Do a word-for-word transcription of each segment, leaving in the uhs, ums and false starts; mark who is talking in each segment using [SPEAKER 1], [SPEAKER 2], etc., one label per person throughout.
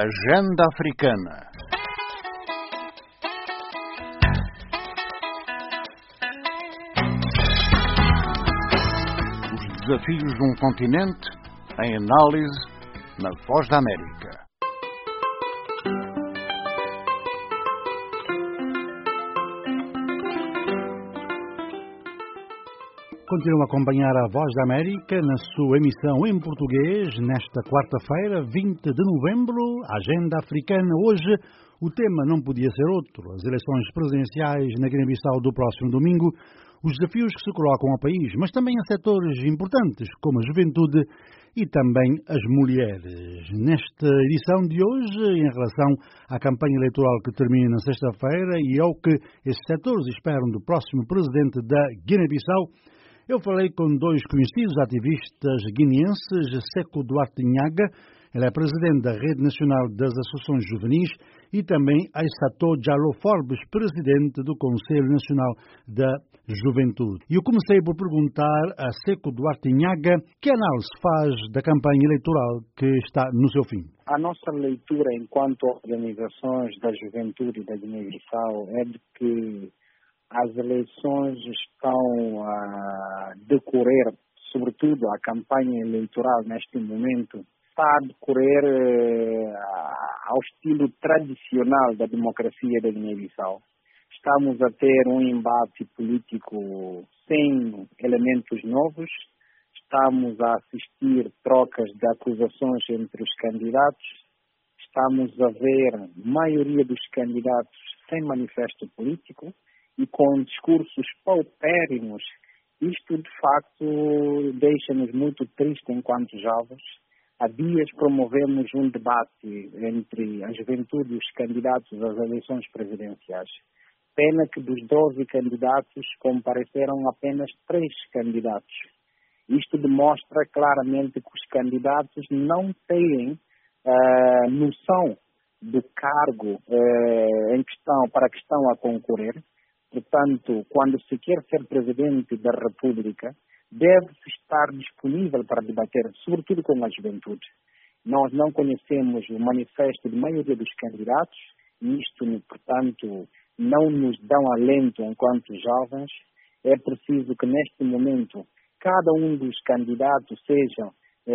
[SPEAKER 1] Agenda Africana. Os desafios de um continente em análise na Voz da América.
[SPEAKER 2] Continuam a acompanhar a Voz da América na sua emissão em português nesta quarta-feira, vinte de novembro, Agenda Africana. Hoje o tema não podia ser outro, as eleições presidenciais na Guiné-Bissau do próximo domingo, os desafios que se colocam ao país, mas também a setores importantes como a juventude e também as mulheres. Nesta edição de hoje, em relação à campanha eleitoral que termina na sexta-feira e ao que esses setores esperam do próximo presidente da Guiné-Bissau, eu falei com dois conhecidos ativistas guineenses, Sekou Duarte Nhaga, ele é presidente da Rede Nacional das Associações Juvenis, e também Aissatou Diallo Forbes, presidente do Conselho Nacional da Juventude. E eu comecei por perguntar a Sekou Duarte Nhaga que análise faz da campanha eleitoral que está no seu fim.
[SPEAKER 3] A nossa leitura enquanto organizações da juventude da Guiné-Bissau é de que as eleições estão a decorrer, sobretudo a campanha eleitoral neste momento, está a decorrer eh, ao estilo tradicional da democracia da Guiné-Bissau. Estamos a ter um embate político sem elementos novos, estamos a assistir trocas de acusações entre os candidatos, estamos a ver maioria dos candidatos sem manifesto político, e com discursos paupérrimos. Isto, de facto, deixa-nos muito tristes enquanto jovens. Há dias promovemos um debate entre a juventude e os candidatos às eleições presidenciais. Pena que dos doze candidatos compareceram apenas três candidatos. Isto demonstra claramente que os candidatos não têm uh, noção do cargo uh, em questão, para que estão a concorrer. Portanto, quando se quer ser presidente da República, deve-se estar disponível para debater, sobretudo com a juventude. Nós não conhecemos o manifesto de maioria dos candidatos, e isto, portanto, não nos dá um alento enquanto jovens. É preciso que, neste momento, cada um dos candidatos seja eh,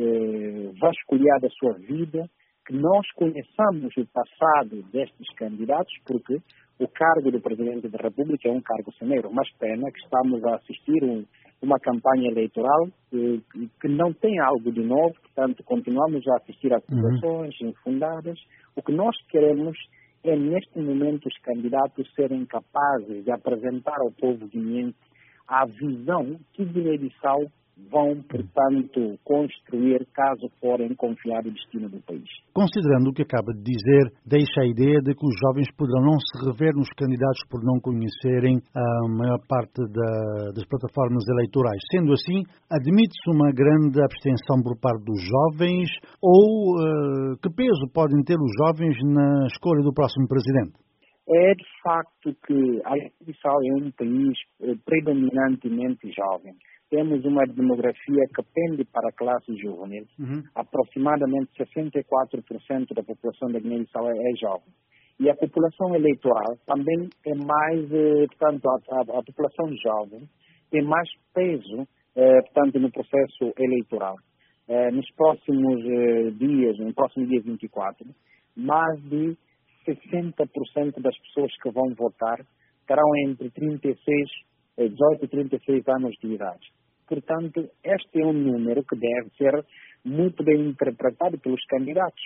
[SPEAKER 3] eh, vasculhado a sua vida, que nós conheçamos o passado destes candidatos, porque o cargo do Presidente da República é um cargo efêmero, mas pena que estamos a assistir um, uma campanha eleitoral que, que não tem algo de novo, portanto, continuamos a assistir a acusações uhum. infundadas. O que nós queremos é, neste momento, os candidatos serem capazes de apresentar ao povo guineense a visão que Guiné-Bissau vão, portanto, construir caso forem confiar o destino do país.
[SPEAKER 2] Considerando o que acaba de dizer, deixa a ideia de que os jovens poderão não se rever nos candidatos por não conhecerem a maior parte da, das plataformas eleitorais. Sendo assim, admite-se uma grande abstenção por parte dos jovens ou uh, que peso podem ter os jovens na escolha do próximo presidente?
[SPEAKER 3] É de facto que a Guiné-Bissau é um país predominantemente jovem. Temos uma demografia que pende para a classe juvenil. Uhum. Aproximadamente sessenta e quatro por cento da população da Guiné-Bissau é, é jovem. E a população eleitoral também é mais, eh, portanto, a, a, a população jovem tem mais peso, eh, portanto, no processo eleitoral. Eh, nos próximos eh, dias, no próximo dia vinte e quatro, mais de sessenta por cento das pessoas que vão votar terão entre trinta e seis dezoito e trinta e seis anos de idade. Portanto, este é um número que deve ser muito bem interpretado pelos candidatos.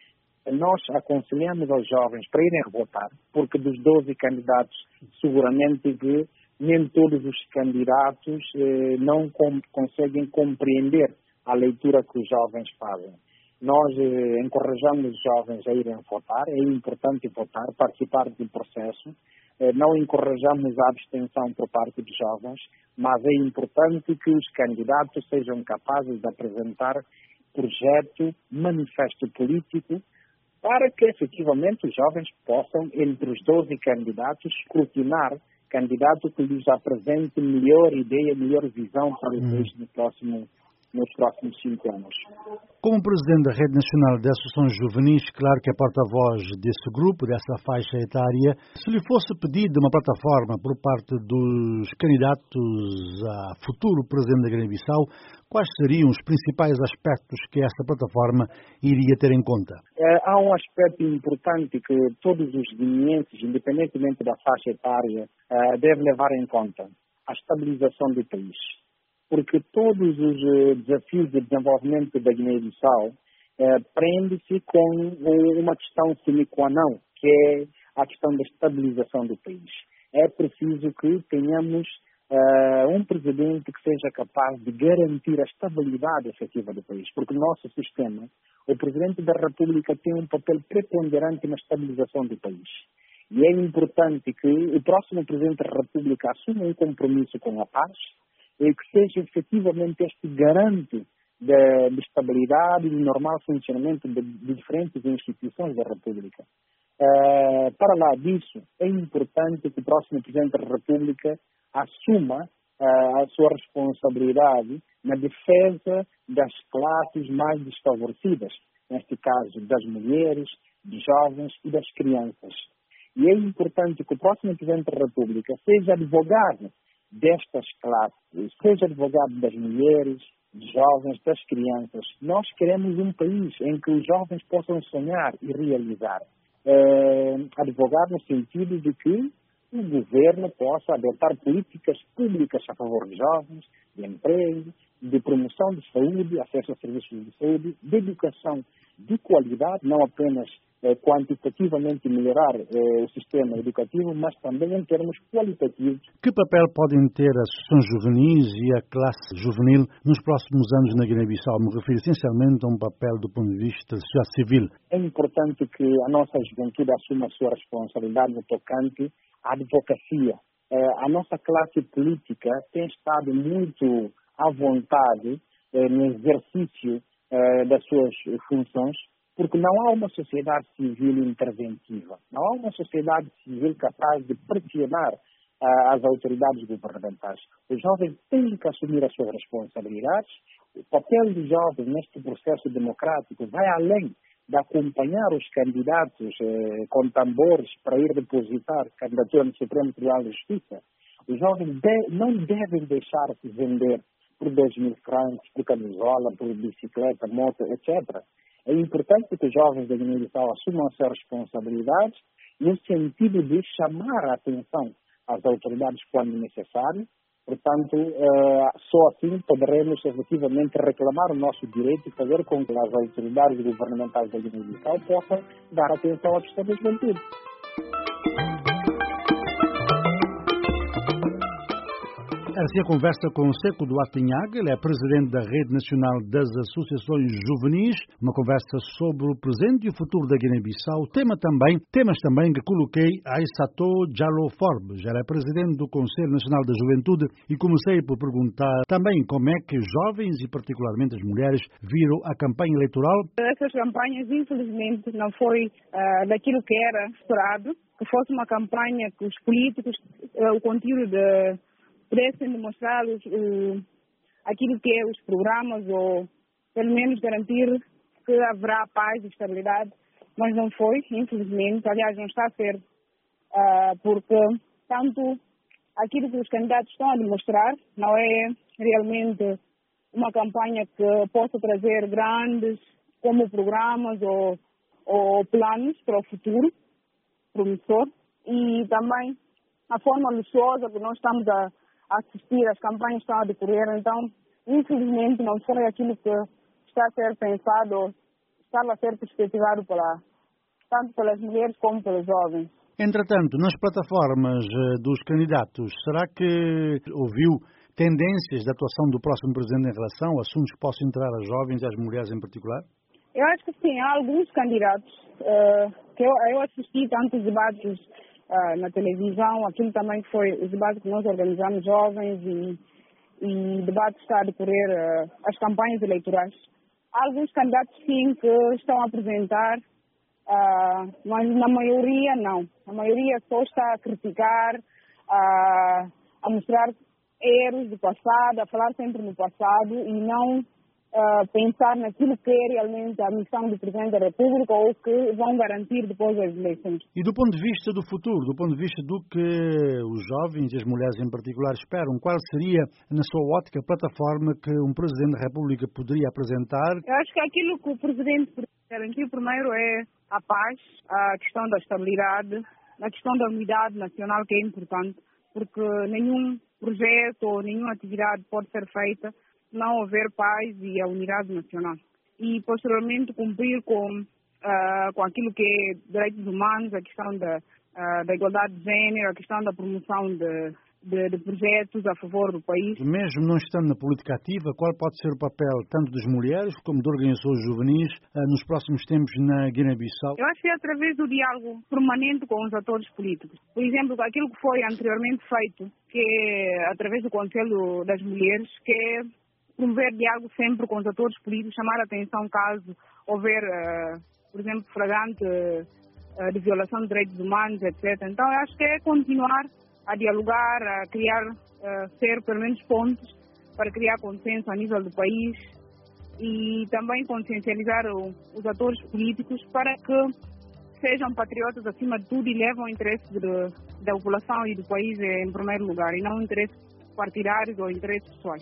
[SPEAKER 3] Nós aconselhamos aos jovens para irem votar, porque dos doze candidatos, seguramente que nem todos os candidatos eh, não com, conseguem compreender a leitura que os jovens fazem. Nós eh, encorajamos os jovens a irem votar, é importante votar, participar do processo. Não encorajamos a abstenção por parte dos jovens, mas é importante que os candidatos sejam capazes de apresentar projeto, manifesto político, para que efetivamente os jovens possam, entre os doze candidatos, escrutinar candidato que lhes apresente melhor ideia, melhor visão para o país no próximo nos próximos cinco anos.
[SPEAKER 2] Como presidente da Rede Nacional de Associações Juvenis, claro que é porta-voz desse grupo, dessa faixa etária, se lhe fosse pedido uma plataforma por parte dos candidatos a futuro presidente da Guiné-Bissau, quais seriam os principais aspectos que esta plataforma iria ter em conta?
[SPEAKER 3] É, há um aspecto importante que todos os guineenses, independentemente da faixa etária, é, devem levar em conta: a estabilização do país. Porque todos os uh, desafios de desenvolvimento da Guiné-Bissau uh, prendem-se com uma questão sine qua non, que é a questão da estabilização do país. É preciso que tenhamos uh, um presidente que seja capaz de garantir a estabilidade efetiva do país, porque no nosso sistema, o presidente da República tem um papel preponderante na estabilização do país. E é importante que o próximo presidente da República assuma um compromisso com a paz, e que seja efetivamente este garante de, de estabilidade e de normal funcionamento de, de diferentes instituições da República. Uh, para lá disso, é importante que o próximo Presidente da República assuma uh, a sua responsabilidade na defesa das classes mais desfavorecidas, neste caso das mulheres, dos jovens e das crianças. E é importante que o próximo Presidente da República seja advogado destas classes, seja advogado das mulheres, dos jovens, das crianças. Nós queremos um país em que os jovens possam sonhar e realizar. É, advogar no sentido de que o governo possa adotar políticas públicas a favor dos jovens, de emprego, de promoção de saúde, acesso a serviços de saúde, de educação de qualidade, não apenas eh, quantitativamente melhorar eh, o sistema educativo, mas também em termos qualitativos.
[SPEAKER 2] Que papel podem ter as associações juvenis e a classe juvenil nos próximos anos na Guiné-Bissau? Me refiro essencialmente a um papel do ponto de vista da sociedade civil.
[SPEAKER 3] É importante que a nossa juventude assuma a sua responsabilidade no tocante à advocacia. Eh, a nossa classe política tem estado muito à vontade eh, no exercício eh, das suas funções, porque não há uma sociedade civil interventiva, não há uma sociedade civil capaz de pressionar ah, as autoridades governamentais. Os jovens têm que assumir as suas responsabilidades. O papel dos jovens neste processo democrático vai além de acompanhar os candidatos eh, com tambores para ir depositar candidatura no Supremo Tribunal de Justiça. Os jovens de, não devem deixar-se vender por dois mil francos, por camisola, por bicicleta, moto, etcétera. É importante que os jovens da Guiné-Bissau assumam as suas responsabilidades no sentido de chamar a atenção às autoridades quando necessário. Portanto, só assim poderemos efetivamente reclamar o nosso direito e fazer com que as autoridades governamentais da Guiné-Bissau possam dar atenção à questão da juventude.
[SPEAKER 2] Assim a conversa com Seco Duarte Inhaga, ele é presidente da Rede Nacional das Associações Juvenis, uma conversa sobre o presente e o futuro da Guiné-Bissau, tema também, temas também que coloquei a Aissatou Diallo Forbes, ela é presidente do Conselho Nacional da Juventude, e comecei por perguntar também como é que os jovens e particularmente as mulheres viram a campanha eleitoral.
[SPEAKER 4] Essas campanhas, infelizmente, não foi uh, daquilo que era esperado, que fosse uma campanha que os políticos, uh, o conteúdo de pudessem demonstrar uh, aquilo que é os programas ou pelo menos garantir que haverá paz e estabilidade, mas não foi, infelizmente. Aliás, não está a ser, uh, porque tanto aquilo que os candidatos estão a demonstrar não é realmente uma campanha que possa trazer grandes como programas ou, ou planos para o futuro promissor, e também a forma luxuosa que nós estamos a assistir, as campanhas estão a decorrer, então, infelizmente, não foi aquilo que está a ser pensado, estava a ser perspectivado pela, tanto pelas mulheres como pelos jovens.
[SPEAKER 2] Entretanto, nas plataformas dos candidatos, será que ouviu tendências de atuação do próximo presidente em relação a assuntos que possam entrar às jovens e às mulheres em particular?
[SPEAKER 4] Eu acho que sim, há alguns candidatos uh, que eu, eu assisti tantos debates Uh, na televisão, aquilo também que foi os debates que nós organizamos jovens e, e debates que está a decorrer uh, as campanhas eleitorais. Há alguns candidatos sim que estão a apresentar, uh, mas na maioria não. A maioria só está a criticar, uh, a mostrar erros do passado, a falar sempre no passado e não uh, pensar naquilo que é realmente a missão do Presidente da República ou que vão garantir depois das eleições.
[SPEAKER 2] E do ponto de vista do futuro, do ponto de vista do que os jovens e as mulheres em particular esperam, qual seria, na sua ótica, a plataforma que um Presidente da República poderia apresentar?
[SPEAKER 4] Eu acho que aquilo que o Presidente garantiu primeiro é a paz, a questão da estabilidade, a questão da unidade nacional, que é importante, porque nenhum projeto ou nenhuma atividade pode ser feita se não houver paz e a unidade nacional. E, posteriormente, cumprir com, uh, com aquilo que é direitos humanos, a questão da, uh, da igualdade de género, a questão da promoção de, de, de projetos a favor do país.
[SPEAKER 2] Mesmo não estando na política ativa, qual pode ser o papel tanto das mulheres como de organizações juvenis uh, nos próximos tempos na Guiné-Bissau?
[SPEAKER 4] Eu acho que é através do diálogo permanente com os atores políticos. Por exemplo, aquilo que foi anteriormente feito, que é através do Conselho das Mulheres, que é promover diálogo sempre com os atores políticos, chamar a atenção caso houver, uh, por exemplo, flagrante uh, de violação de direitos humanos, etcétera. Então, eu acho que é continuar a dialogar, a criar, uh, ser pelo menos pontos para criar consenso a nível do país e também consciencializar o, os atores políticos para que sejam patriotas acima de tudo e levam o interesse de, da população e do país em primeiro lugar e não interesses partidários ou interesses pessoais.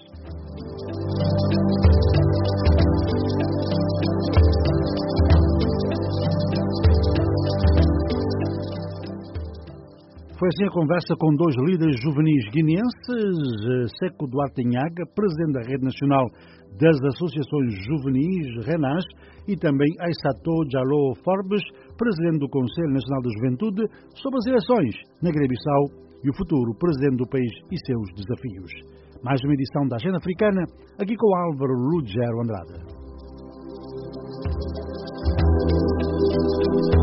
[SPEAKER 2] Foi assim a conversa com dois líderes juvenis guineenses, Seco Duarte Nhaga, presidente da Rede Nacional das Associações Juvenis, RENAS, e também Aissatou Diallo Forbes, presidente do Conselho Nacional da Juventude, sobre as eleições na Guiné-Bissau e o futuro presidente do país e seus desafios. Mais uma edição da Agenda Africana, aqui com Álvaro Lugero Andrade.